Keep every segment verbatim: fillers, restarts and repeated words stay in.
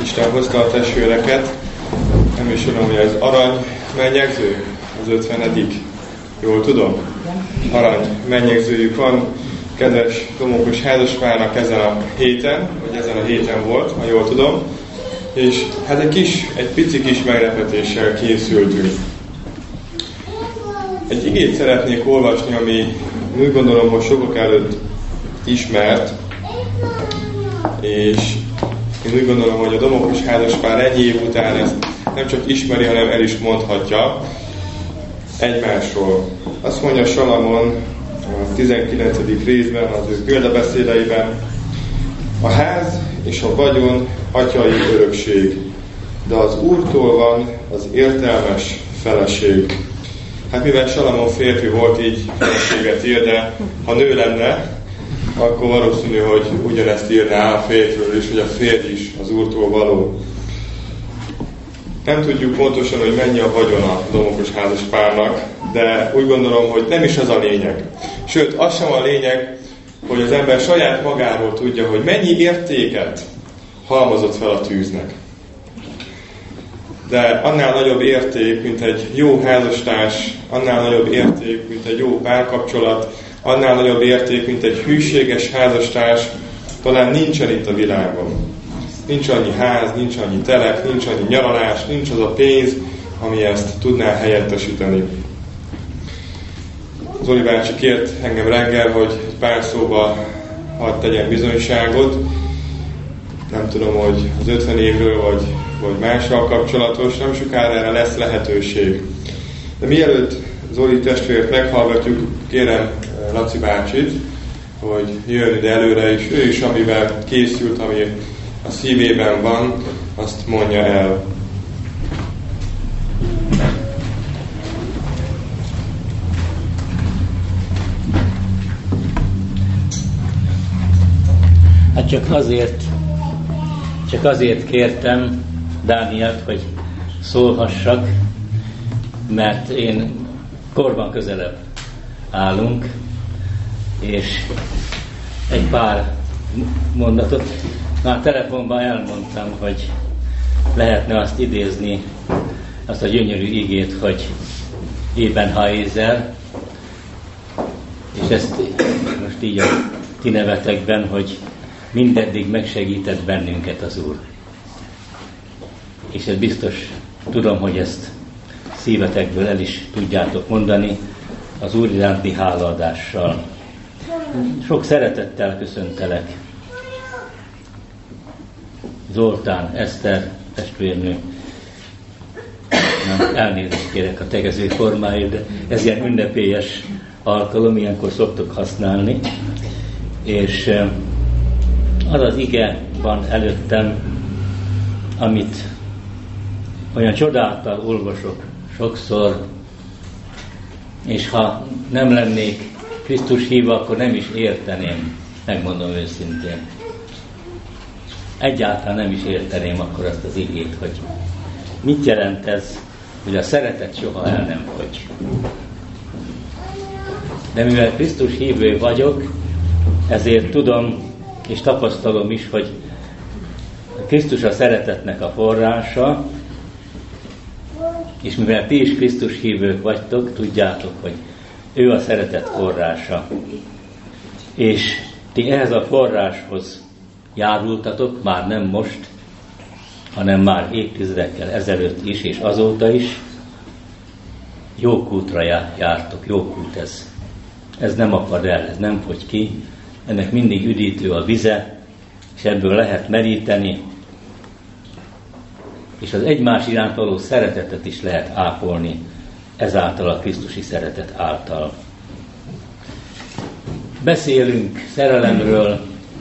Isten hozta a testvéreket. Nem is tudom, hogy az arany mennyegző, az ötvenedik. Jól tudom? Arany mennyegzőjük van, kedves Domokos házaspárnak ezen a héten, vagy ezen a héten volt, ha jól tudom. És hát egy kis, egy pici kis meglepetéssel készültünk. Egy igét szeretnék olvasni, ami úgy gondolom, hogy sokak előtt ismert, és én úgy gondolom, hogy a Domokos házaspár egy év után ezt nem csak ismeri, hanem el is mondhatja egymásról. Azt mondja Salamon a tizenkilencedik részben, az ő példabeszédeiben: a ház és a vagyon atyai örökség, de az Úrtól van az értelmes feleség. Hát mivel Salamon férfi volt, így feleséget ír, de ha nő lenne, akkor valószínű, hogy ugyanezt írná a férfiről is, hogy a férj is az Úrtól való. Nem tudjuk pontosan, hogy mennyi a vagyon a Domokos házaspárnak, de úgy gondolom, hogy nem is az a lényeg. Sőt, az sem a lényeg, hogy az ember saját magáról tudja, hogy mennyi értéket halmozott fel a tűznek. De annál nagyobb érték, mint egy jó házastárs, annál nagyobb érték, mint egy jó párkapcsolat, annál nagyobb érték, mint egy hűséges házastárs, talán nincsen itt a világon. Nincs annyi ház, nincs annyi telek, nincs annyi nyaralás, nincs az a pénz, ami ezt tudná helyettesíteni. Zoli bácsi kért engem reggel, hogy egy pár szóba hadd tegyen bizonyságot. Nem tudom, hogy az ötven évről, vagy, vagy mással kapcsolatos, nem sokára erre lesz lehetőség. De mielőtt Zoli testvért meghallgatjuk, kérem Laci bácsit, hogy jöjjön ide előre, és ő is, amivel készült, ami a szívében van, azt mondja el. Hát csak azért, csak azért kértem Dánielt, hogy szólhassak, mert én korban közelebb állunk, és egy pár mondatot már telefonban elmondtam, hogy lehetne azt idézni, azt a gyönyörű igét, hogy Ebenháézer, és ezt most így a ti nevetekben, hogy mindeddig megsegített bennünket az Úr. És ez biztos, tudom, hogy ezt szívetekből el is tudjátok mondani, az Úr iránti hálaadással. Sok szeretettel köszöntelek. Zoltán, Eszter, testvérnő. Nem, elnézést kérek a tegező formáért, de ez ilyen ünnepélyes alkalom, ilyenkor szoktuk használni. És az az ige van előttem, amit olyan csodáltal olvasok sokszor, és ha nem lennék Krisztus hívva, akkor nem is érteném, megmondom őszintén. Egyáltalán nem is érteném akkor azt az igét, hogy mit jelent ez, hogy a szeretet soha el nem fogy. De mivel Krisztus hívő vagyok, ezért tudom és tapasztalom is, hogy Krisztus a szeretetnek a forrása, és mivel ti is Krisztus hívők vagytok, tudjátok, hogy ő a szeretet forrása. És ti ehhez a forráshoz járultatok, már nem most, hanem már évtizedekkel ezelőtt is, és azóta is. Jó útra jártok, jó út ez. Ez nem akad el, ez nem fogy ki, ennek mindig üdítő a vize, és ebből lehet meríteni, és az egymás iránt való szeretetet is lehet ápolni, ezáltal a krisztusi szeretet által. Beszélünk szerelemről,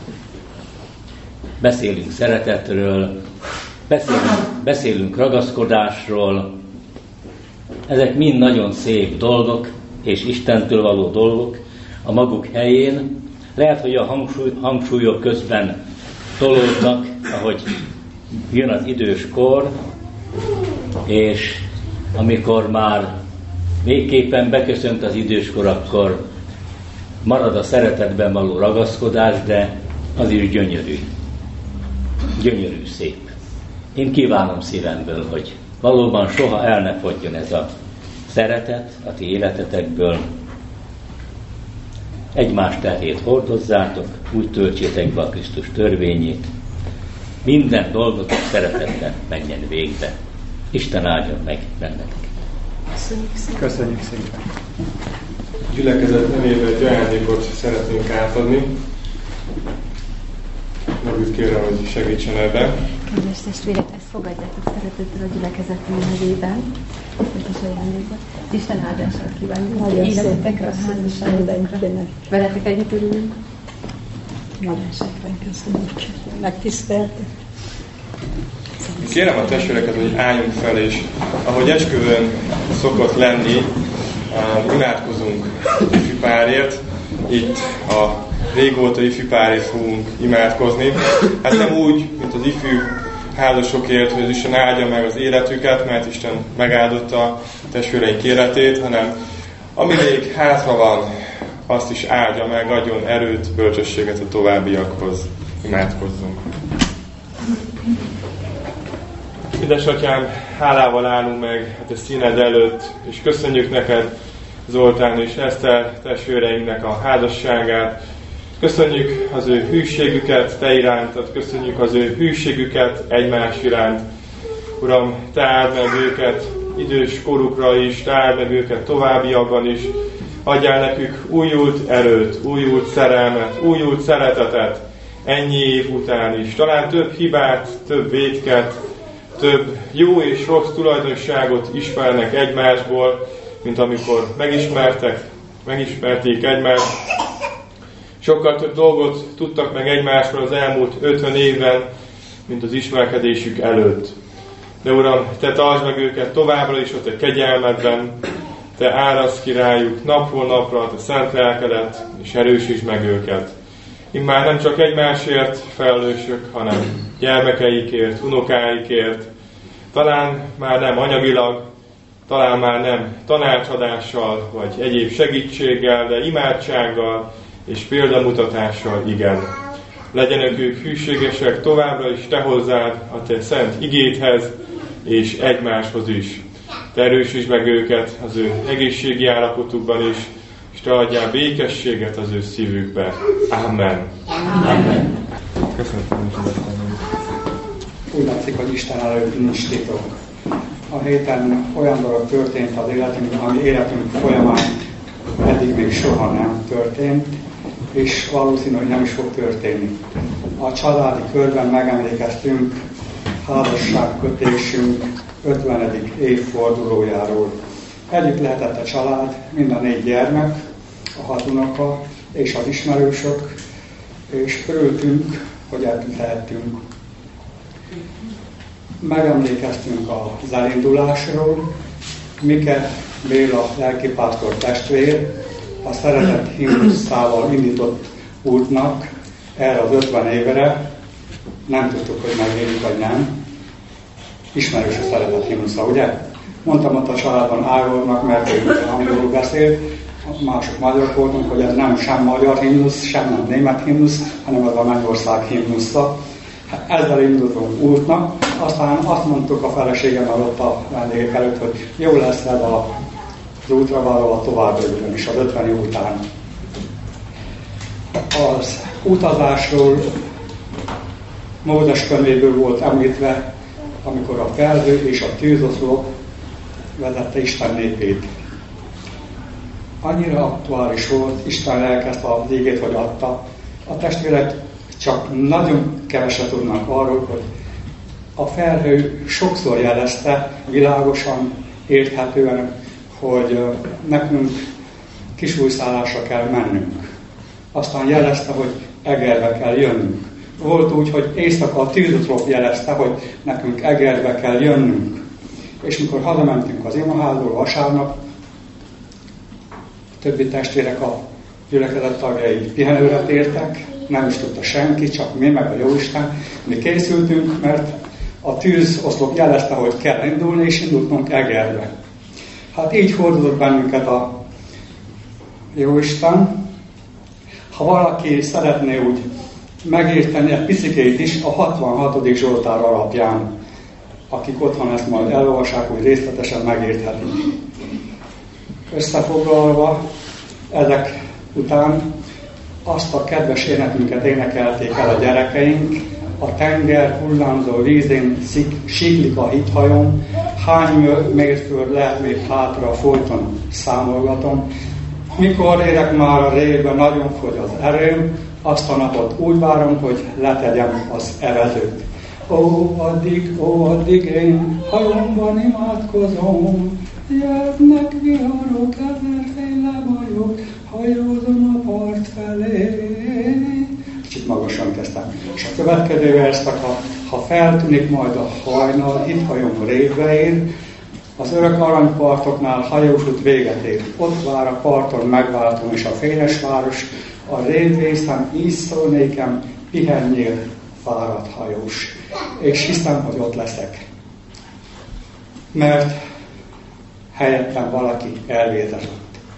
beszélünk szeretetről, beszélünk, beszélünk ragaszkodásról, ezek mind nagyon szép dolgok, és Istentől való dolgok a maguk helyén. Lehet, hogy a hangsúly, hangsúlyok közben tolódnak, ahogy jön az idős kor, és amikor már végképpen beköszönt az időskor, akkor marad a szeretetben való ragaszkodás, de az is gyönyörű. Gyönyörű, szép. Én kívánom szívemből, hogy valóban soha el ne fogyjon ez a szeretet a ti életetekből. Egymás terhét hordozzátok, úgy töltsétek be a Krisztus törvényét. Minden dolgotok szeretetben menjen végbe. Isten áldjon meg benneteket. Köszönjük szépen. Köszönjük szépen. Gyülekezet nevében egy ajándékot szeretnénk átadni. Megüt kérem, hogy segítsen ebben. Kedves testvérek, ezt fogadjátok szeretettel a gyülekezetünk nevében. Ez az ajándékot. Isten áldását kívánjuk. Életetekre, a házasságotokra. Veletek együtt örülünk. Nagyon szépen köszönjük. Megtiszteltek. Kérem a testvéreket, hogy álljunk fel, és ahogy esküvőn szokott lenni, imádkozunk ifjúpárért. Itt a régóta ifjúpárért fogunk imádkozni. Hát nem úgy, mint az ifjú házasokért, hogy az Isten áldja meg az életüket, mert Isten megáldotta a testvéreink életét, hanem ami még hátra van, azt is áldja meg, adjon erőt, bölcsességet a továbbiakhoz. Imádkozzunk. Édesatyám, hálával állunk meg hát a színed előtt, és köszönjük neked, Zoltán és Eszter testvéreinknek a házasságát. Köszönjük az ő hűségüket te irántad, köszönjük az ő hűségüket egymás iránt. Uram, te áld meg őket idős korukra is, te áld meg őket továbbiakban is. Adjál nekük újult erőt, újult szerelmet, újult szeretetet ennyi év után is. Talán több hibát, több vétket, több jó és rossz tulajdonságot ismernek egymásból, mint amikor megismertek, megismerték egymást. Sokkal több dolgot tudtak meg egymásról az elmúlt ötven évben, mint az ismerkedésük előtt. De Uram, te tartsd meg őket továbbra is a te kegyelmedben, te árasz ki rájuk napról napra a te szent lelkedet, és erősítsd meg őket. Immár nem csak egymásért felelősök, hanem gyermekeikért, unokáikért, talán már nem anyagilag, talán már nem tanácsadással, vagy egyéb segítséggel, de imádsággal és példamutatással igen. Legyenek ők hűségesek továbbra is te hozzád, a te szent igédhez, és egymáshoz is. Te erősítsd meg őket az ő egészségi állapotukban is, és te adjál békességet az ő szívükbe. Amen. Amen. Köszönöm. Úgy látszik, hogy Isten előtt nincs titok. A héten olyan dolog történt az életünkben, ami életünk folyamán eddig még soha nem történt, és valószínű, hogy nem is fog történni. A családi körben megemlékeztünk házasságkötésünk ötvenedik évfordulójáról. Együtt lehetett a család, mind a négy gyermek, a hat unoka és az ismerősök, és örültünk, hogy együtt lehettünk. Megemlékeztünk az elindulásról. Mike Béla lelkipásztor testvér a szeretett himnuszával indított útnak erre az ötven évre, nem tudtuk, hogy megéljük, vagy nem. Ismerős a szeretett himnusza, ugye? Mondtam ott a családban Ágornak, mert ő angolul beszél, mások magyarok voltunk, hogy ez nem sem magyar himnusz, sem nem német himnusz, hanem az a Mennyország himnusza. Hát ezzel indultunk útnak, aztán azt mondtuk a feleségemmel ott a vendégek előtt, hogy jó lesz ez az útra való a továbbjövőn is, az ötven év után. Az utazásról Mózes könyvéből volt említve, amikor a felhő és a tűzoszlop vezette Isten népét. Annyira aktuális volt, Isten lelkezte az ígét, hogy adta. A testvérek csak nagyon keveset tudnak arról, hogy a felhő sokszor jelezte, világosan, érthetően, hogy nekünk kisújszállásra kell mennünk. Aztán jelezte, hogy Egerbe kell jönnünk. Volt úgy, hogy éjszaka a tűzoszlop jelezte, hogy nekünk Egerbe kell jönnünk. És mikor hazamentünk az imaházból vasárnap, a többi testvérek, a gyülekezet tagjai pihenőre tértek, nem is tudta senki, csak mi, meg a Jóisten. Mi készültünk, mert a tűzoszlop jelezte, hogy kell indulni, és indultunk Egerbe. Hát így hordozott bennünket a Jóisten. Ha valaki szeretné úgy megérteni egy picikét is, a hatvanhatodik Zsoltár alapján akik otthon ezt majd elolvassák, hogy részletesen megérthetik. Összefoglalva, ezek után azt a kedves énekünket énekelték el a gyerekeink, a tenger hullámzó vízén siklik a hithajom, hány mérföld lehet még hátra, folyton számolgatom. Mikor érek már a révbe, nagyon fogy az erőm, azt a napot úgy várom, hogy letegyem az evezőt. Ó, addig, ó, addig én hajomban imádkozom, jöhetnek viharok, ezerféle bajok, hajózom a part felé. Kicsit magasan kezdtem. És a következő verszak, ha, ha feltűnik majd a hajnal, itt hajom révbe ér, az örök aranypartoknál hajós út véget ér. Ott vár a parton megváltom, és a féles város, a révészen így szól nékem, pihenjél, fáradt hajós. És hiszem, hogy ott leszek. Mert helyettem valaki elvétetett.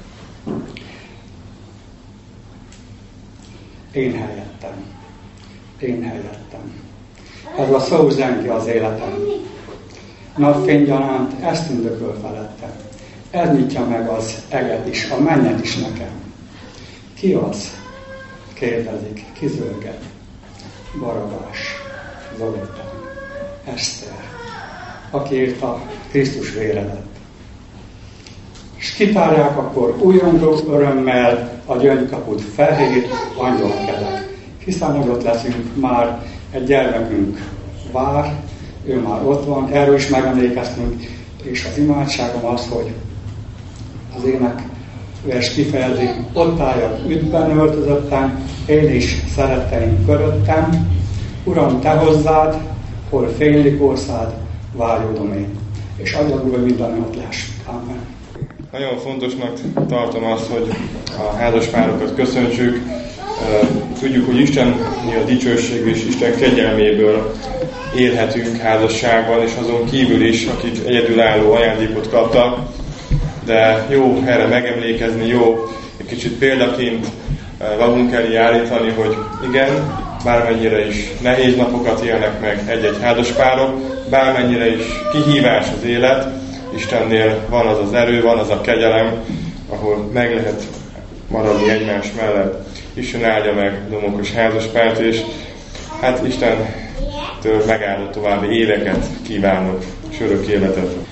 Én helyettem. Én helyettem. Ez a szó zengi az életem. Napfénygyanánt ezt tündököl felettem. Ez nyitja meg az eget is, a mennyet is nekem. Ki az? Kérdezik, ki zörget? Barabás, Zoltán, Eszter, aki írta Krisztus véredet. És kitárják akkor újongó örömmel a gyöngykaput fehér angyalkedek. Hiszem, hogy ott leszünk már, egy gyermekünk vár, ő már ott van, erről is megemlékeztünk, és az imádságom az, hogy az ének vers kifejezi, ott álljak üdvben öltözöttem, én is szeretteim köröttem, Uram, te hozzád, hol fénylik orszád, vágyódom én. És adjad, Uram, minden ott lássuk. Amen. Nagyon fontosnak tartom azt, hogy a házaspárokat köszöntsük. Tudjuk, hogy Isten a dicsőség és Isten kegyelméből élhetünk házasságban, és azon kívül is, akik egyedülálló ajándékot kaptak. De jó erre megemlékezni, jó egy kicsit példaként magunk elé állítani, hogy igen, bármennyire is nehéz napokat élnek meg egy-egy házaspárok, bármennyire is kihívás az élet, Istennél van az az erő, van az a kegyelem, ahol meg lehet maradni egymás mellett. Isten áldja meg Domokos házaspárt, és hát Istentől megáldott további éveket kívánok, és örök életet.